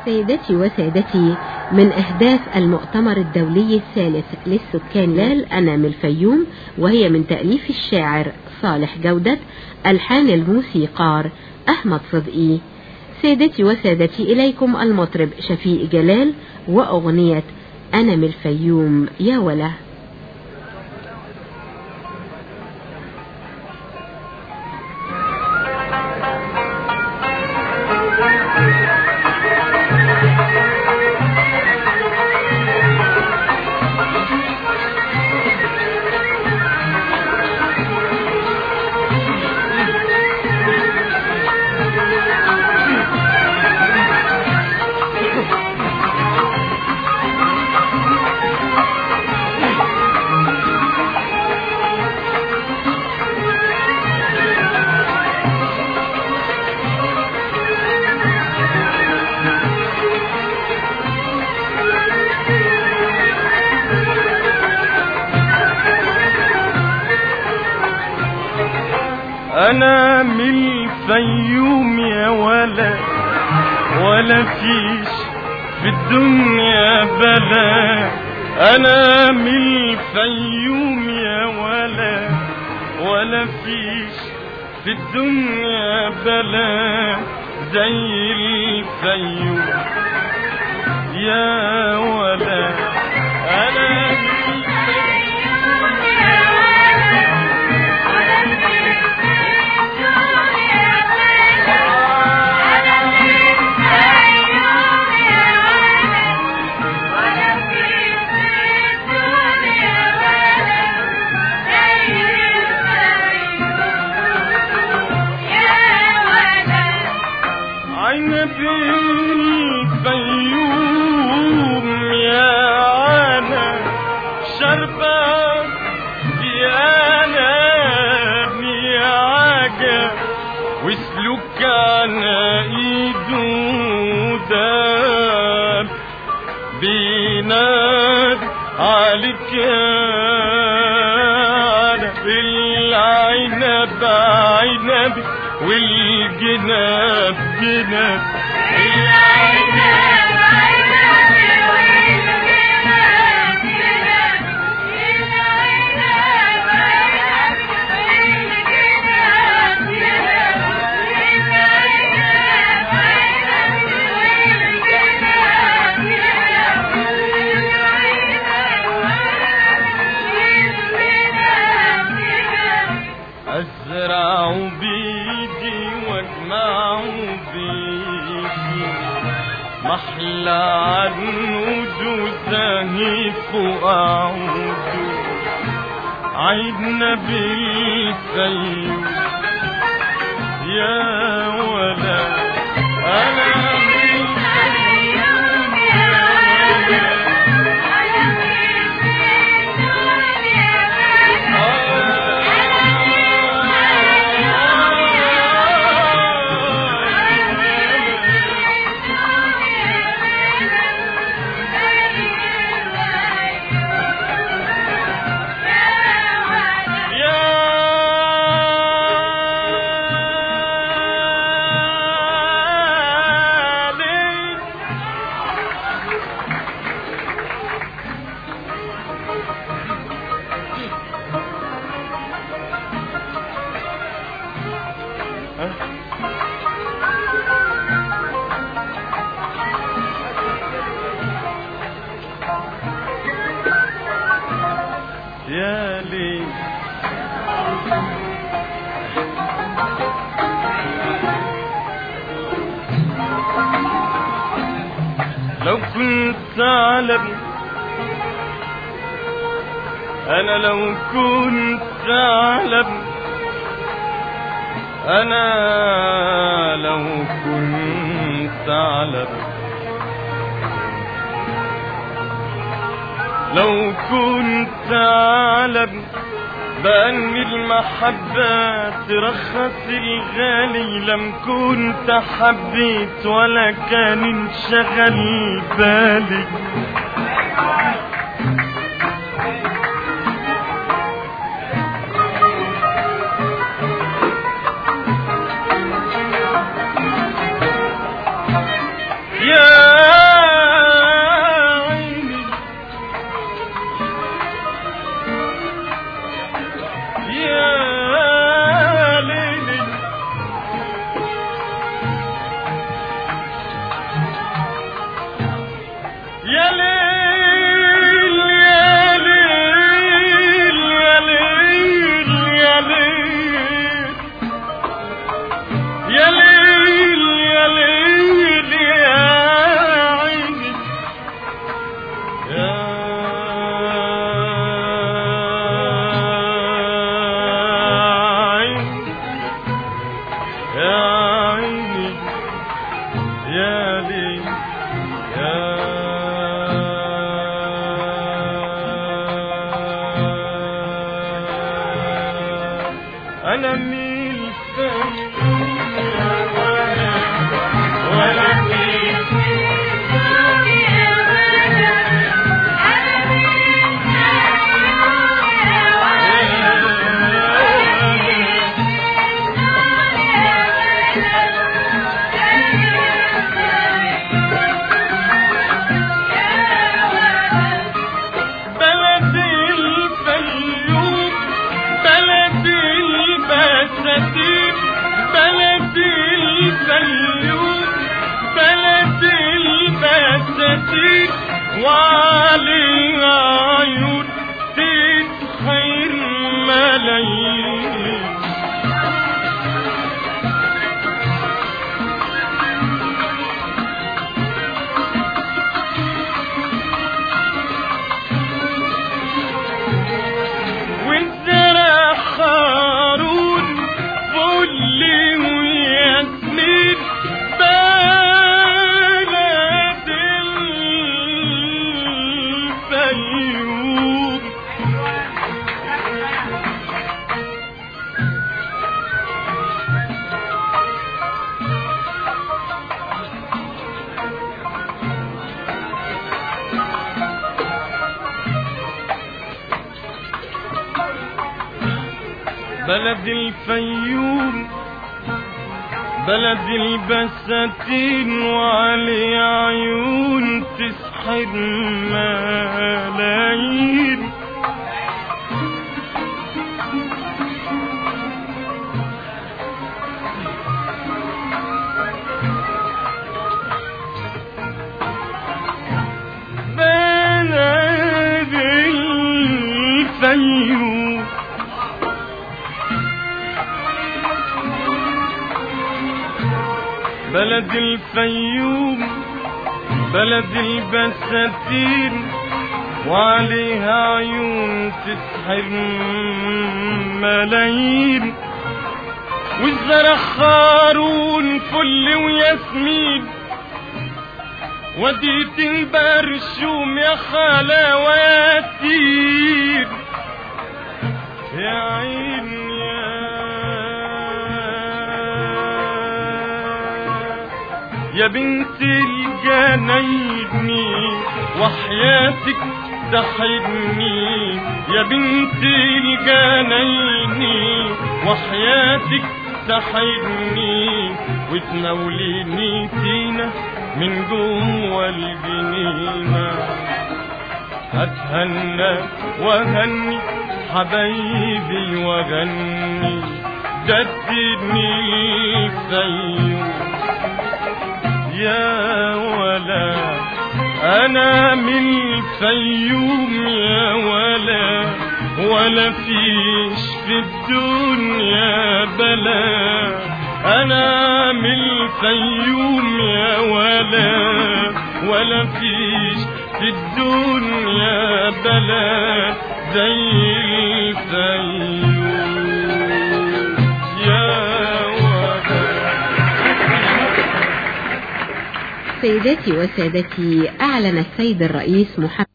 سيدتي وسادتي، من أهداف المؤتمر الدولي الثالث للسكان لال أنا من الفيوم، وهي من تأليف الشاعر صالح جودة، ألحان الموسيقار أحمد صدقي. سيدتي وسادتي، إليكم المطرب شفيق جلال وأغنية أنا من الفيوم يا ولا. أنا من الفيوم يا ولا فيش في الدنيا بلا. أنا من الفيوم يا ولا فيش في الدنيا بلا زي الفيوم يا ولا. أنا من الفيوم يا الفيوم يا أنا شربة ديانا يا عجب وسلوك على ايده داب بيناد عليك انا العنب عنب والجناب جناب. أزرع بيدي واجمع بيدي محلى عنود وزاهف وأعود عيدنا بالفيوم يا ولا. أنا من الفيوم يا ولا يا لي. لو كنت أعلم أنا لو كنت أعلم أنا لو كنت أعلم لو كنت أعلم بأن المحبة ترخص الغالي لم كنت حبيت ولا كان انشغل بالي. يا وعليها عيون تسحر ملايين. والزرع خارون فل وياسمين بلد الفيوم. بلد الفيوم بلد البساتين وعلي عيون تسحر ملايين. بلد الفيوم بلد الفيوم بلد البساتين وعليها عيون تسحر ملايين. والزرع خارون فل وياسمين وديت البرشوم يا خلاواتين. يا عين يا بنت الجنايني وحياتك تحبني. يا بنت الجنايني وحياتك تحبني وتناوليني تينا من جوه الجنينة. هتهنى وهني حبايبي وغني جددني الفيوم. يا ولا أنا من الفيوم يا ولا فيش في الدنيا بلا. أنا من الفيوم يا ولا فيش في الدنيا بلا زي الفيوم. يا سيداتي وسادتي، أعلن السيد الرئيس محمد